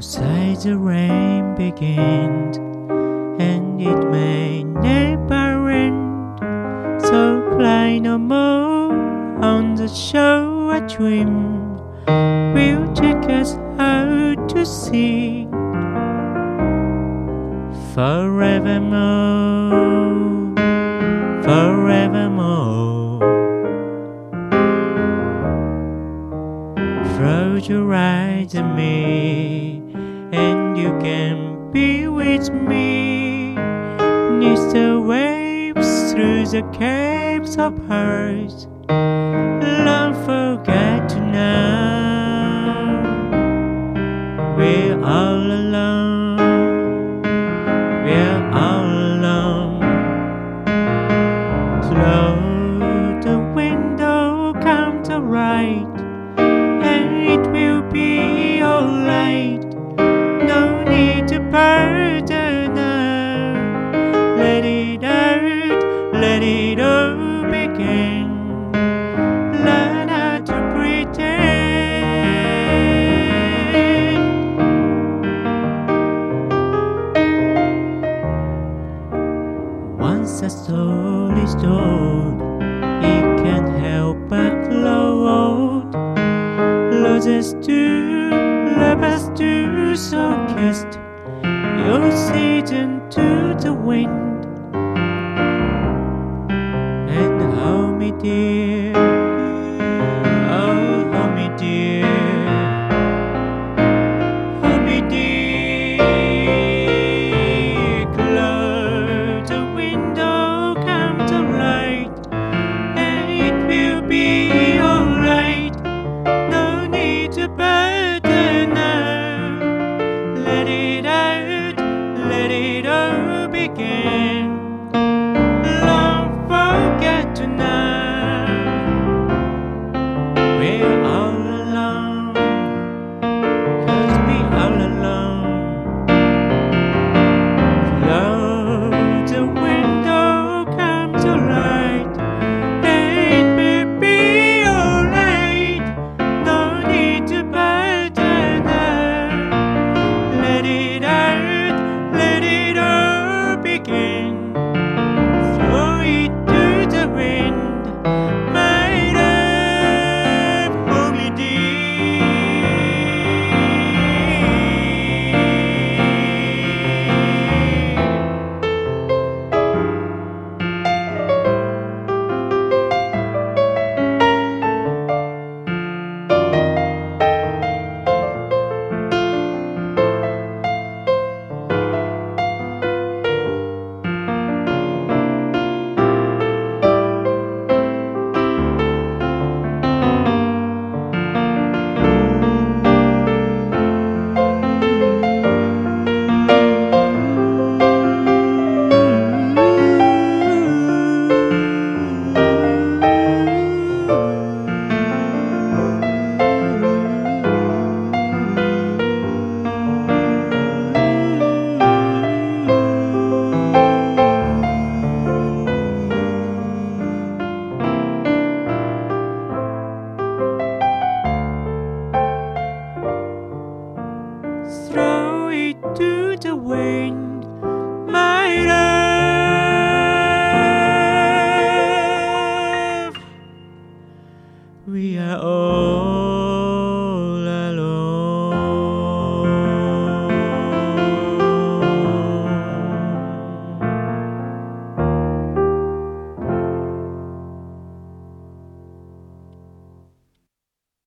Outside the rain begins, and it may never end. So fly no more on the shore. A dream will take us out to sea forevermore, forevermore. Close your eyes at me, and you can be with me. Neath the waves, through the caves of hearts, don't forget to know we're all alone, we're all alone. Through the window comes the light, and it will be alright. No need to burden now. Let it out, let it all begin. Learn how to pretend. Once a story is told, it can't help but grow old. Losers do, lovers do, so cast your season to the wind and hold me dear, oh hold me dear, hold me dear. Close the window, come the light, and it will be alright. No need to burden now. Let it out, let it all begin. Don't forget to know we're all alone, 'cause we're all alone. Close the window, comes the light, and it will be alright. No need to burden now. Let it out, let it all begin. Throw it to the wind, my love, hold me throw it to the wind, my love. We are all